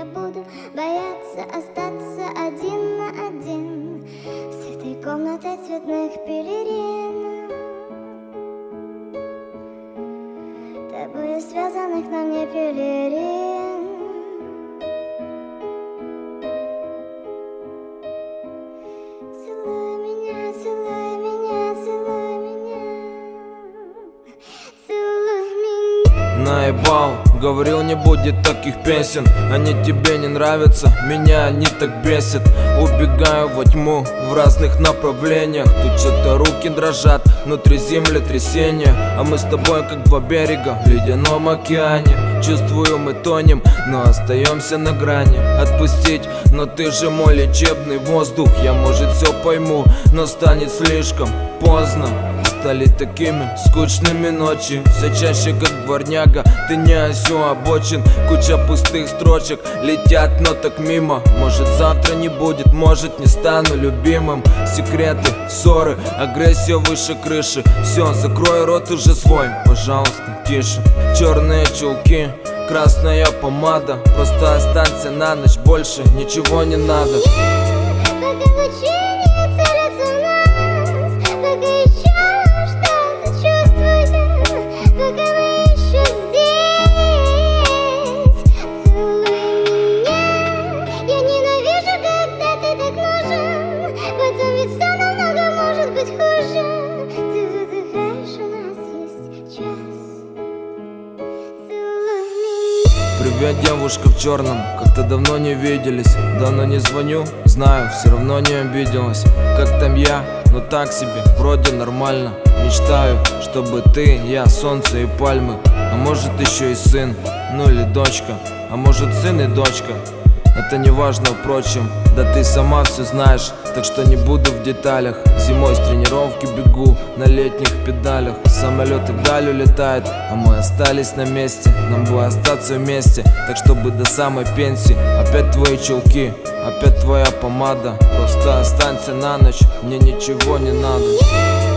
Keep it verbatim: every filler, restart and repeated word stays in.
я буду бояться остаться один на один с этой комнатой цветных пелерин, тобою связанных на мне пелерин. Целуй меня, целуй меня, целуй меня, целуй меня. Наебал, говорил, не будет таких песен. Они тебе не нравятся, меня они так бесят. Убегаю во тьму в разных направлениях. Тут что-то руки дрожат, внутри землетрясения. А мы с тобой как два берега в ледяном океане. Чувствую, мы тонем, но остаемся на грани. Отпустить, но ты же мой лечебный воздух. Я, может, все пойму, но станет слишком поздно. Стали такими скучными ночи, все чаще как дворняга. Ты не осю обочин, куча пустых строчек летят, но так мимо. Может, завтра не будет, может, не стану любимым. Секреты, ссоры, агрессия выше крыши. Все, закрой рот уже свой, пожалуйста, тише. Черные чулки, красная помада. Просто останься на ночь, больше ничего не надо. Пока лучи не целятся в нас, пока еще что-то чувствую, пока мы еще здесь. Целуй меня, я ненавижу, когда ты так нужен, потом ведь все намного может быть хуже. Ты выдыхаешь, у нас есть час. Целуй меня. Привет, девушка в черном, как-то давно не виделись. Давно не звоню, знаю, все равно не обиделась. Как там я? Ну так себе, вроде нормально. Мечтаю, чтобы ты, я, солнце и пальмы. А может еще и сын, ну или дочка. А может сын и дочка. Это не важно, впрочем, да ты сама все знаешь, так что не буду в деталях. Зимой с тренировки бегу на летних педалях. Самолет и вдаль улетает, а мы остались на месте. Нам бы остаться вместе, так чтобы до самой пенсии. Опять твои чулки, опять твоя помада. Просто останься на ночь, мне ничего не надо.